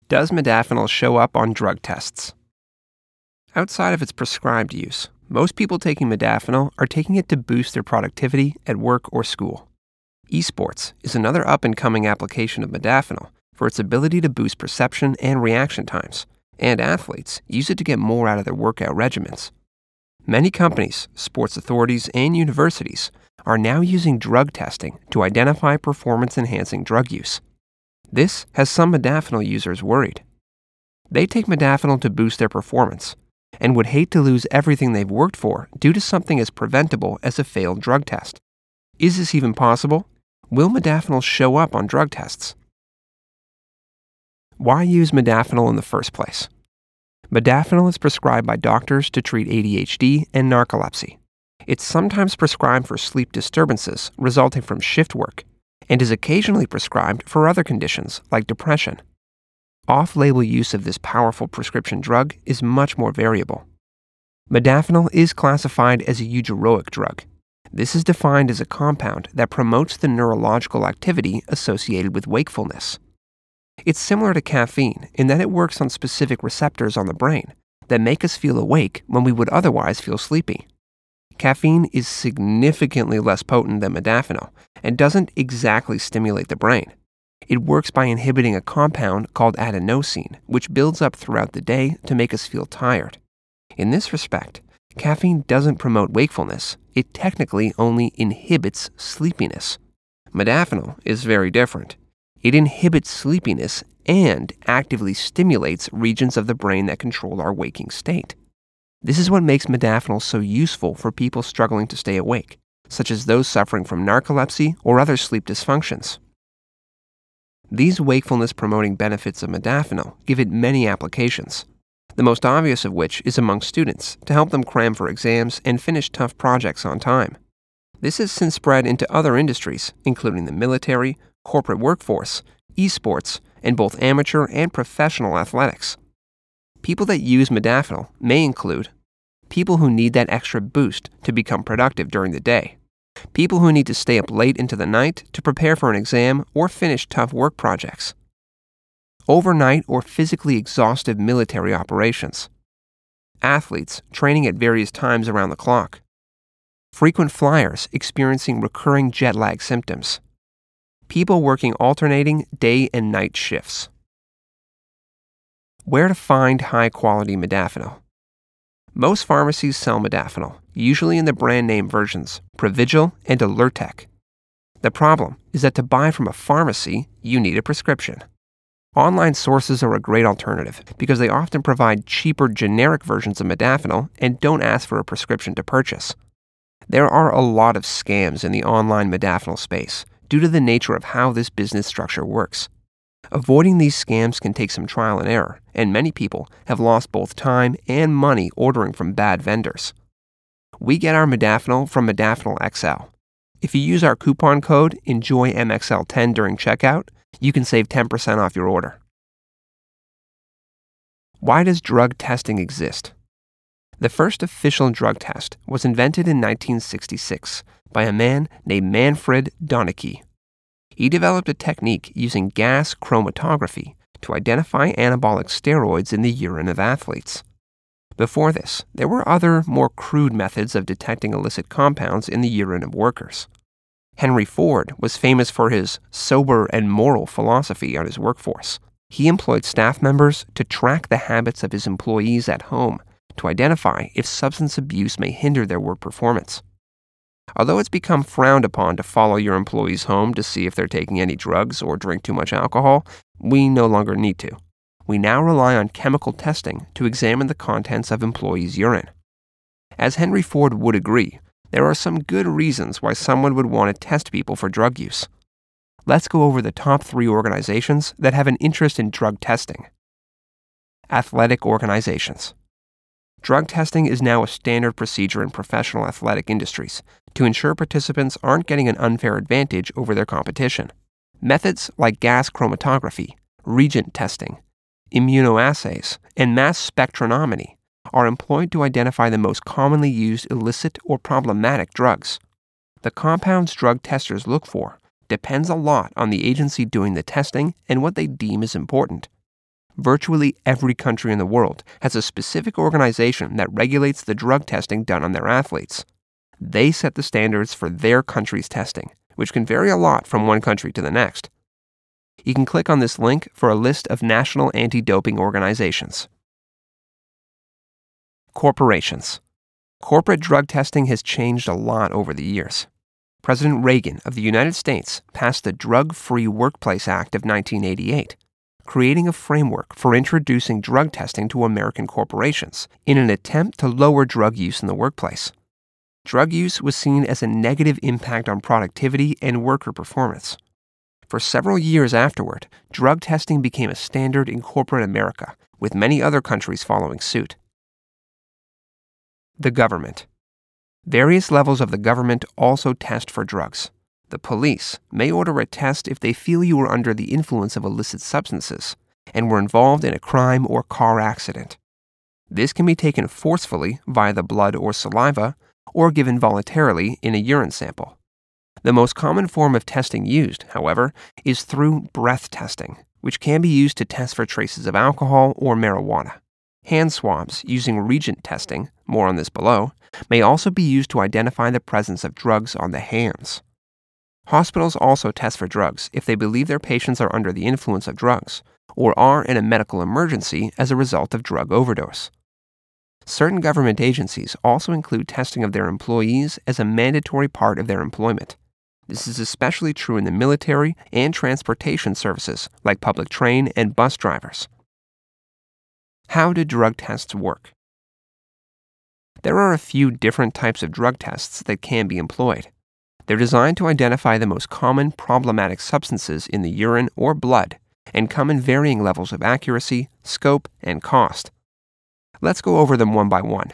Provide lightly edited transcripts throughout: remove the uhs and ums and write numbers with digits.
Does modafinil show up on drug tests? Outside of its prescribed use, most people taking modafinil are taking it to boost their productivity at work or school. Esports is another up-and-coming application of modafinil for its ability to boost perception and reaction times, and athletes use it to get more out of their workout regimens. Many companies, sports authorities, and universities are now using drug testing to identify performance-enhancing drug use. This has some modafinil users worried. They take modafinil to boost their performance and would hate to lose everything they've worked for due to something as preventable as a failed drug test. Is this even possible? Will modafinil show up on drug tests? Why use modafinil in the first place? Modafinil is prescribed by doctors to treat ADHD and narcolepsy. It's sometimes prescribed for sleep disturbances resulting from shift work and is occasionally prescribed for other conditions like depression. Off-label use of this powerful prescription drug is much more variable. Modafinil is classified as a eugeric drug. This is defined as a compound that promotes the neurological activity associated with wakefulness. It's similar to caffeine in that it works on specific receptors on the brain that make us feel awake when we would otherwise feel sleepy. Caffeine is significantly less potent than modafinil and doesn't exactly stimulate the brain. It works by inhibiting a compound called adenosine, which builds up throughout the day to make us feel tired. In this respect, caffeine doesn't promote wakefulness, it technically only inhibits sleepiness. Modafinil is very different. It inhibits sleepiness and actively stimulates regions of the brain that control our waking state. This is what makes modafinil so useful for people struggling to stay awake, such as those suffering from narcolepsy or other sleep dysfunctions. These wakefulness-promoting benefits of modafinil give it many applications, the most obvious of which is among students to help them cram for exams and finish tough projects on time. This has since spread into other industries, including the military, corporate workforce, esports, and both amateur and professional athletics. People that use modafinil may include people who need that extra boost to become productive during the day, people who need to stay up late into the night to prepare for an exam or finish tough work projects, overnight or physically exhaustive military operations, athletes training at various times around the clock, frequent flyers experiencing recurring jet lag symptoms, people working alternating day and night shifts. Where to find high-quality modafinil? Most pharmacies sell modafinil, usually in the brand name versions Provigil and Alertec. The problem is that to buy from a pharmacy, you need a prescription. Online sources are a great alternative because they often provide cheaper generic versions of modafinil and don't ask for a prescription to purchase. There are a lot of scams in the online modafinil space due to the nature of how this business structure works. Avoiding these scams can take some trial and error, and many people have lost both time and money ordering from bad vendors. We get our modafinil from Modafinil XL. If you use our coupon code ENJOYMXL10 during checkout, you can save 10% off your order. Why does drug testing exist? The first official drug test was invented in 1966 by a man named Manfred Donicky. He developed a technique using gas chromatography to identify anabolic steroids in the urine of athletes. Before this, there were other, more crude methods of detecting illicit compounds in the urine of workers. Henry Ford was famous for his sober and moral philosophy on his workforce. He employed staff members to track the habits of his employees at home to identify if substance abuse may hinder their work performance. Although it's become frowned upon to follow your employees home to see if they're taking any drugs or drink too much alcohol, we no longer need to. We now rely on chemical testing to examine the contents of employees' urine. As Henry Ford would agree, there are some good reasons why someone would want to test people for drug use. Let's go over the top 3 organizations that have an interest in drug testing. Athletic organizations. Drug testing is now a standard procedure in professional athletic industries to ensure participants aren't getting an unfair advantage over their competition. Methods like gas chromatography, reagent testing, immunoassays, and mass spectrometry are employed to identify the most commonly used illicit or problematic drugs. The compounds drug testers look for depends a lot on the agency doing the testing and what they deem is important. Virtually every country in the world has a specific organization that regulates the drug testing done on their athletes. They set the standards for their country's testing, which can vary a lot from one country to the next. You can click on this link for a list of national anti-doping organizations. Corporations. Corporate drug testing has changed a lot over the years. President Reagan of the United States passed the Drug-Free Workplace Act of 1988, creating a framework for introducing drug testing to American corporations in an attempt to lower drug use in the workplace. Drug use was seen as a negative impact on productivity and worker performance. For several years afterward, drug testing became a standard in corporate America, with many other countries following suit. The government. Various levels of the government also test for drugs. The police may order a test if they feel you were under the influence of illicit substances and were involved in a crime or car accident. This can be taken forcefully via the blood or saliva, or given voluntarily in a urine sample. The most common form of testing used, however, is through breath testing, which can be used to test for traces of alcohol or marijuana. Hand swabs using reagent testing, more on this below, may also be used to identify the presence of drugs on the hands. Hospitals also test for drugs if they believe their patients are under the influence of drugs or are in a medical emergency as a result of drug overdose. Certain government agencies also include testing of their employees as a mandatory part of their employment. This is especially true in the military and transportation services like public train and bus drivers. How do drug tests work? There are a few different types of drug tests that can be employed. They're designed to identify the most common problematic substances in the urine or blood and come in varying levels of accuracy, scope, and cost. Let's go over them one by one.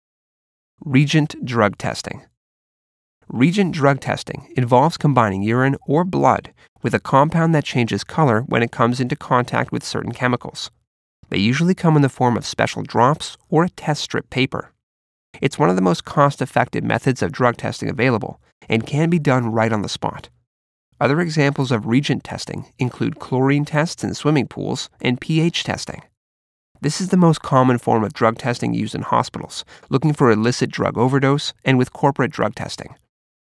Reagent drug testing. Reagent drug testing involves combining urine or blood with a compound that changes color when it comes into contact with certain chemicals. They usually come in the form of special drops or a test strip paper. It's one of the most cost-effective methods of drug testing available and can be done right on the spot. Other examples of reagent testing include chlorine tests in swimming pools and pH testing. This is the most common form of drug testing used in hospitals, looking for illicit drug overdose and with corporate drug testing.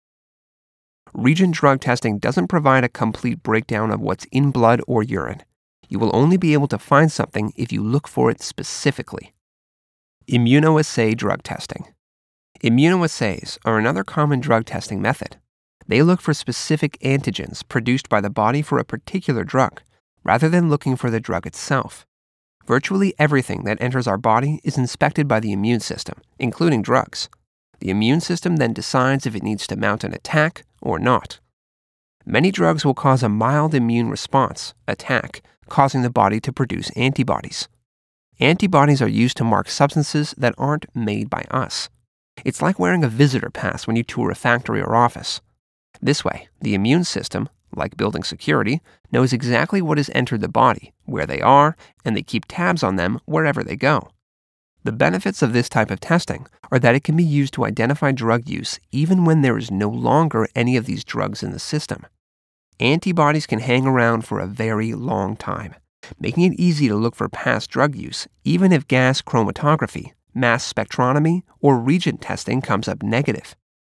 Reagent drug testing doesn't provide a complete breakdown of what's in blood or urine. You will only be able to find something if you look for it specifically. Immunoassay drug testing. Immunoassays are another common drug testing method. They look for specific antigens produced by the body for a particular drug, rather than looking for the drug itself. Virtually everything that enters our body is inspected by the immune system, including drugs. The immune system then decides if it needs to mount an attack or not. Many drugs will cause a mild immune response, attack, causing the body to produce antibodies. Antibodies are used to mark substances that aren't made by us. It's like wearing a visitor pass when you tour a factory or office. This way, the immune system, like building security, knows exactly what has entered the body, where they are, and they keep tabs on them wherever they go. The benefits of this type of testing are that it can be used to identify drug use even when there is no longer any of these drugs in the system. Antibodies can hang around for a very long time, making it easy to look for past drug use even if gas chromatography, mass spectrometry, or reagent testing comes up negative.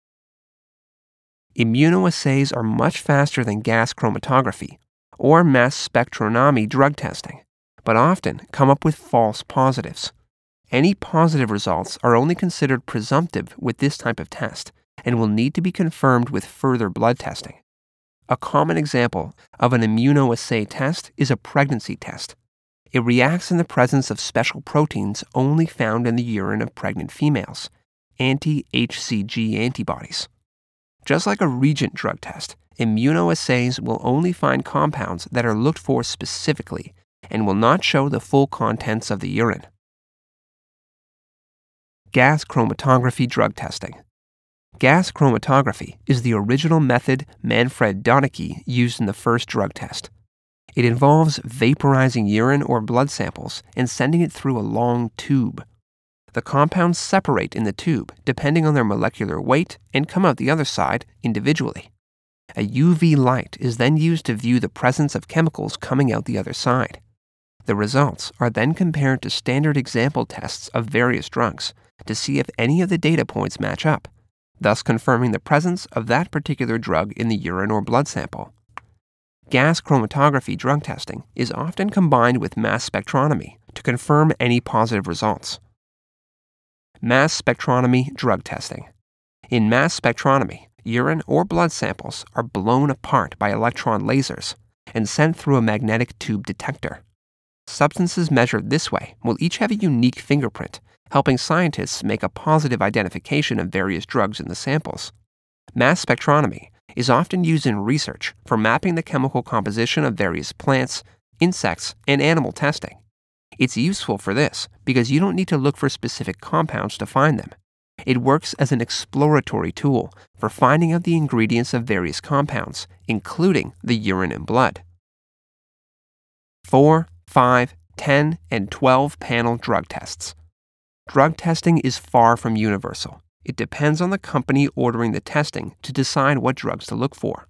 Immunoassays are much faster than gas chromatography or mass spectrometry drug testing, but often come up with false positives. Any positive results are only considered presumptive with this type of test and will need to be confirmed with further blood testing. A common example of an immunoassay test is a pregnancy test. It reacts in the presence of special proteins only found in the urine of pregnant females, anti-HCG antibodies. Just like a reagent drug test, immunoassays will only find compounds that are looked for specifically and will not show the full contents of the urine. Gas chromatography drug testing. Gas chromatography is the original method Manfred Donicky used in the first drug test. It involves vaporizing urine or blood samples and sending it through a long tube. The compounds separate in the tube depending on their molecular weight and come out the other side individually. A UV light is then used to view the presence of chemicals coming out the other side. The results are then compared to standard example tests of various drugs to see if any of the data points match up, thus confirming the presence of that particular drug in the urine or blood sample. Gas chromatography drug testing is often combined with mass spectrometry to confirm any positive results. Mass spectrometry drug testing. In mass spectrometry, urine or blood samples are blown apart by electron lasers and sent through a magnetic tube detector. Substances measured this way will each have a unique fingerprint, helping scientists make a positive identification of various drugs in the samples. Mass spectrometry is often used in research for mapping the chemical composition of various plants, insects, and animal testing. It's useful for this because you don't need to look for specific compounds to find them. It works as an exploratory tool for finding out the ingredients of various compounds, including the urine and blood. 4, 5, 10, and 12 panel drug tests. Drug testing is far from universal. It depends on the company ordering the testing to decide what drugs to look for.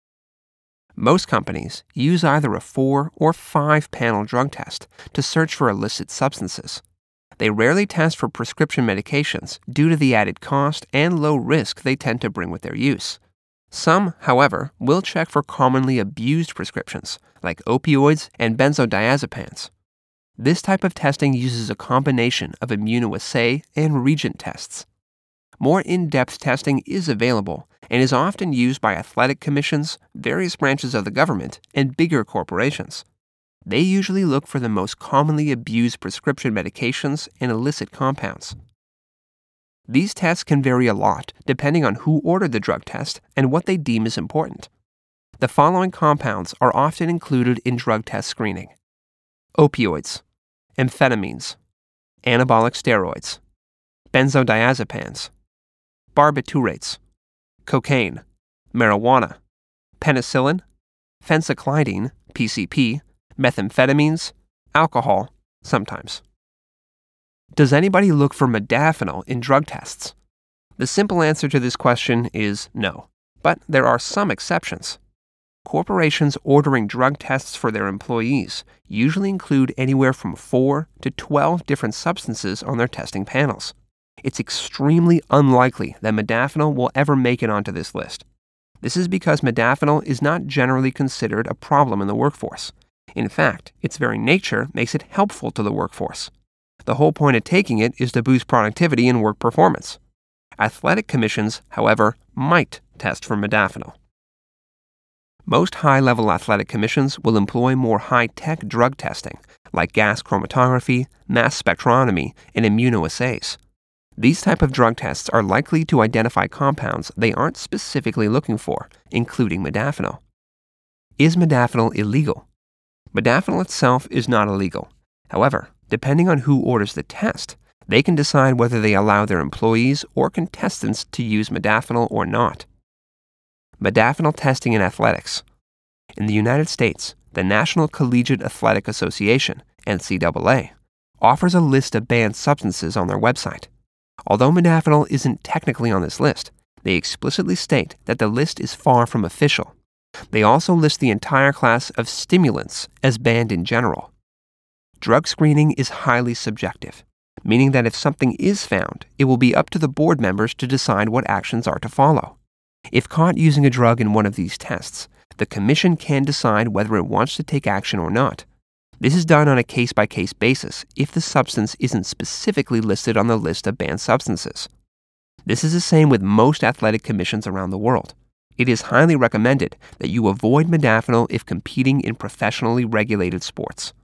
Most companies use either a 4 or 5 panel drug test to search for illicit substances. They rarely test for prescription medications due to the added cost and low risk they tend to bring with their use. Some, however, will check for commonly abused prescriptions, like opioids and benzodiazepines. This type of testing uses a combination of immunoassay and reagent tests. More in-depth testing is available and is often used by athletic commissions, various branches of the government, and bigger corporations. They usually look for the most commonly abused prescription medications and illicit compounds. These tests can vary a lot depending on who ordered the drug test and what they deem is important. The following compounds are often included in drug test screening: opioids, amphetamines, anabolic steroids, benzodiazepines, barbiturates, cocaine, marijuana, penicillin, phencyclidine, PCP, methamphetamines, alcohol, sometimes. Does anybody look for modafinil in drug tests? The simple answer to this question is no, but there are some exceptions. Corporations ordering drug tests for their employees usually include anywhere from 4 to 12 different substances on their testing panels. It's extremely unlikely that modafinil will ever make it onto this list. This is because modafinil is not generally considered a problem in the workforce. In fact, its very nature makes it helpful to the workforce. The whole point of taking it is to boost productivity and work performance. Athletic commissions, however, might test for modafinil. Most high-level athletic commissions will employ more high-tech drug testing, like gas chromatography, mass spectrometry, and immunoassays. These type of drug tests are likely to identify compounds they aren't specifically looking for, including modafinil. Is modafinil illegal? Modafinil itself is not illegal. However, depending on who orders the test, they can decide whether they allow their employees or contestants to use modafinil or not. Modafinil testing in athletics. In the United States, the National Collegiate Athletic Association, NCAA, offers a list of banned substances on their website. Although modafinil isn't technically on this list, they explicitly state that the list is far from official. They also list the entire class of stimulants as banned in general. Drug screening is highly subjective, meaning that if something is found, it will be up to the board members to decide what actions are to follow. If caught using a drug in one of these tests, the commission can decide whether it wants to take action or not. This is done on a case-by-case basis if the substance isn't specifically listed on the list of banned substances. This is the same with most athletic commissions around the world. It is highly recommended that you avoid modafinil if competing in professionally regulated sports.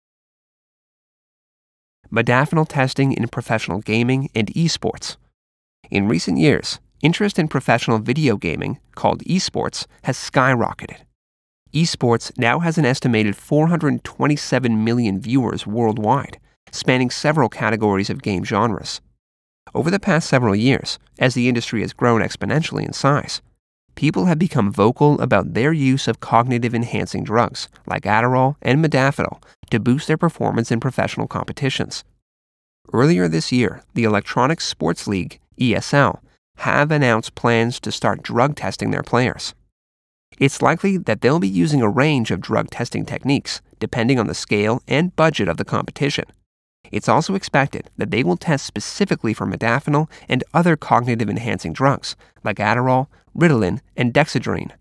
Modafinil testing in professional gaming and esports. In recent years, interest in professional video gaming, called esports, has skyrocketed. Esports now has an estimated 427 million viewers worldwide, spanning several categories of game genres. Over the past several years, as the industry has grown exponentially in size, people have become vocal about their use of cognitive-enhancing drugs, like Adderall and modafinil, to boost their performance in professional competitions. Earlier this year, the Electronic Sports League, ESL, have announced plans to start drug testing their players. It's likely that they'll be using a range of drug testing techniques depending on the scale and budget of the competition. It's also expected that they will test specifically for modafinil and other cognitive-enhancing drugs, like Adderall, Ritalin, and Dexedrine.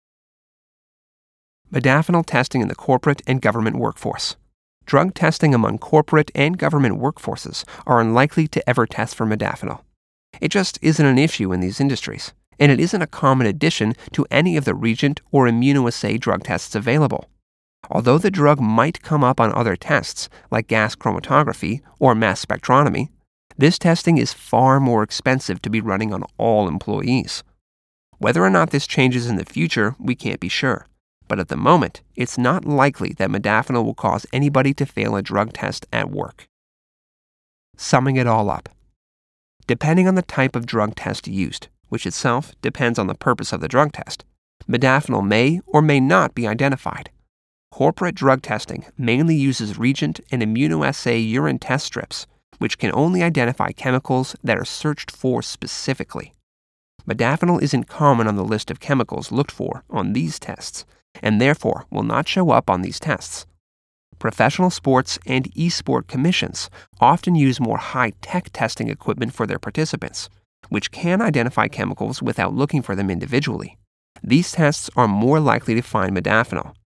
Modafinil testing in the corporate and government workforce. Drug testing among corporate and government workforces are unlikely to ever test for modafinil. It just isn't an issue in these industries, and it isn't a common addition to any of the Regent or ImmunoAssay drug tests available. Although the drug might come up on other tests, like gas chromatography or mass spectrometry, this testing is far more expensive to be running on all employees. Whether or not this changes in the future, we can't be sure. But at the moment, it's not likely that modafinil will cause anybody to fail a drug test at work. Summing it all up. Depending on the type of drug test used, which itself depends on the purpose of the drug test, modafinil may or may not be identified. Corporate drug testing mainly uses Regent and ImmunoAssay urine test strips, which can only identify chemicals that are searched for specifically. Modafinil isn't common on the list of chemicals looked for on these tests, and therefore will not show up on these tests. Professional sports and e-sport commissions often use more high-tech testing equipment for their participants, which can identify chemicals without looking for them individually. These tests are more likely to find modafinil,